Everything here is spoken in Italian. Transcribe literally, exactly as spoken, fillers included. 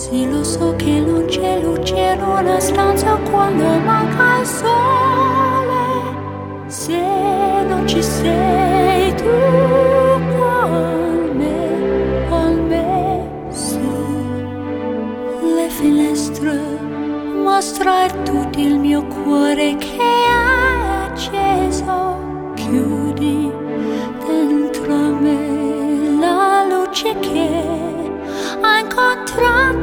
Sì, lo so che non c'è luce in una stanza quando manca il sole. Se non ci sei tu con me, con me su le finestre, mostrar tutto il mio cuore che è acceso. Chiudi dentro me la luce che ha incontrato